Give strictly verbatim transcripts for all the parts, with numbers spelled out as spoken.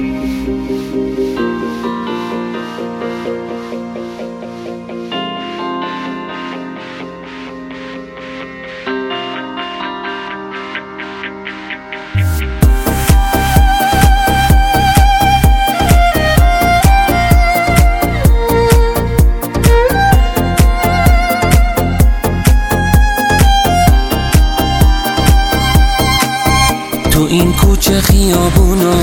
تو این کوچه خیابونا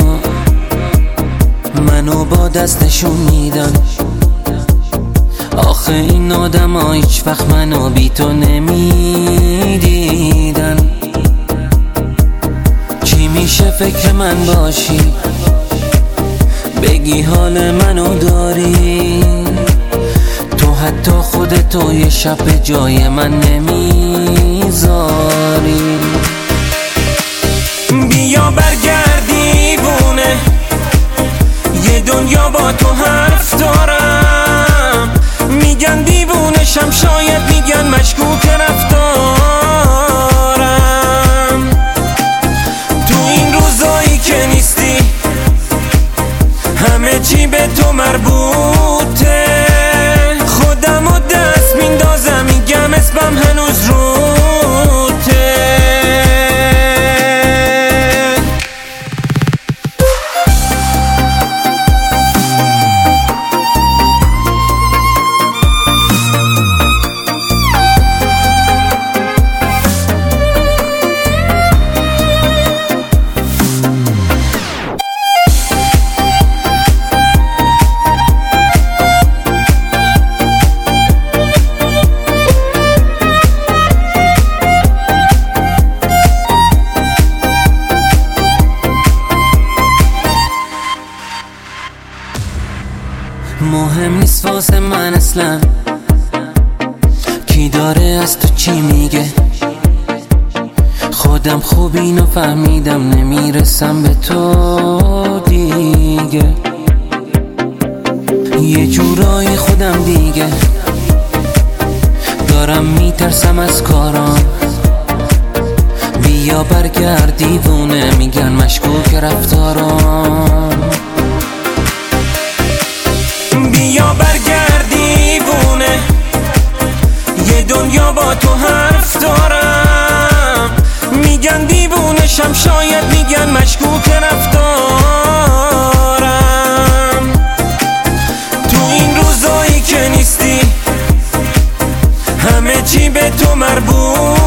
منو با دستشون میدن. آخه این آدم ها هیچ وقت منو بی تو نمیدیدن. چی میشه فکر من باشی بگی حال منو داری؟ تو حتی خودتو یه شب به جای من نمیذاری. بیا برگرد دیوونه، یه دنیا با تو حرف دارم. میگن دیوونشم، شاید میگن مشکوک رفتارم. تو این روزایی که نیستی همه چی به تو مربوطه. خودم و دست میندازم میگم اسمم هنوز روته. مهم نیست واسه من اصلا کی داره از تو چی میگه. خودم خوب اینو فهمیدم، نمیرسم به تو دیگه. یه جورای خودم دیگه دارم میترسم از کارام. بیا برگرد دیوونه، میگن مشکوک رفتارام. بیا برگرد دیوونه، یه دنیا با تو حرف دارم. میگن دیوونشم، شاید میگن مشکوک رفتارم. تو این روزایی که نیستی همه چی به تو مربوط.